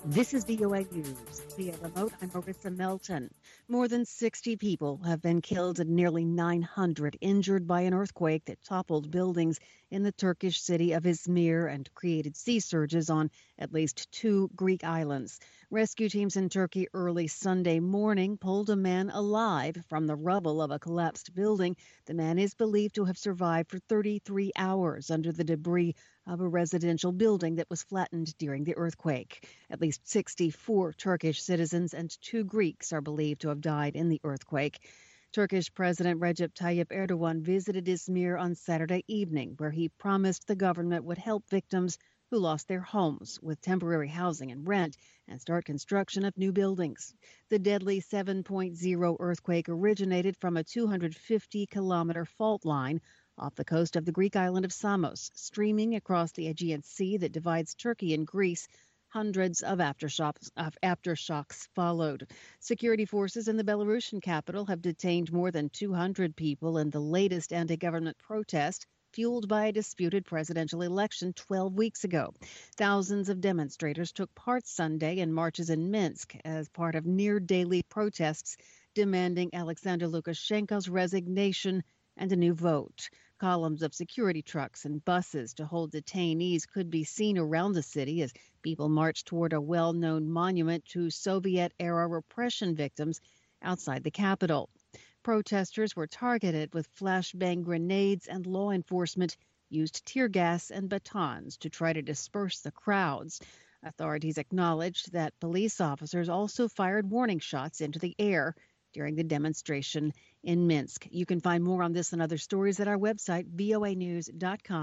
This is VOA News. Via remote, I'm Marissa Melton. More than 60 people have been killed and nearly 900 injured by an earthquake that toppled buildings in the Turkish city of Izmir and created sea surges on at least two Greek islands. Rescue teams in Turkey early Sunday morning pulled a man alive from the rubble of a collapsed building. The man is believed to have survived for 33 hours under the debris of a residential building that was flattened during the earthquake. At least 64 Turkish citizens and two Greeks are believed to have died in the earthquake. Turkish President Recep Tayyip Erdogan visited Izmir on Saturday evening, where he promised the government would help victims who lost their homes with temporary housing and rent and start construction of new buildings. The deadly 7.0 earthquake originated from a 250-kilometer fault line off the coast of the Greek island of Samos, streaming across the Aegean Sea that divides Turkey and Greece. Hundreds of aftershocks followed. Security forces in the Belarusian capital have detained more than 200 people in the latest anti-government protest fueled by a disputed presidential election 12 weeks ago. Thousands of demonstrators took part Sunday in marches in Minsk as part of near-daily protests demanding Alexander Lukashenko's resignation and a new vote. Columns of security trucks and buses to hold detainees could be seen around the city as people marched toward a well-known monument to Soviet-era repression victims outside the capital. Protesters were targeted with flashbang grenades, and law enforcement used tear gas and batons to try to disperse the crowds. Authorities acknowledged that police officers also fired warning shots into the air during the demonstration in Minsk. You can find more on this and other stories at our website, voanews.com.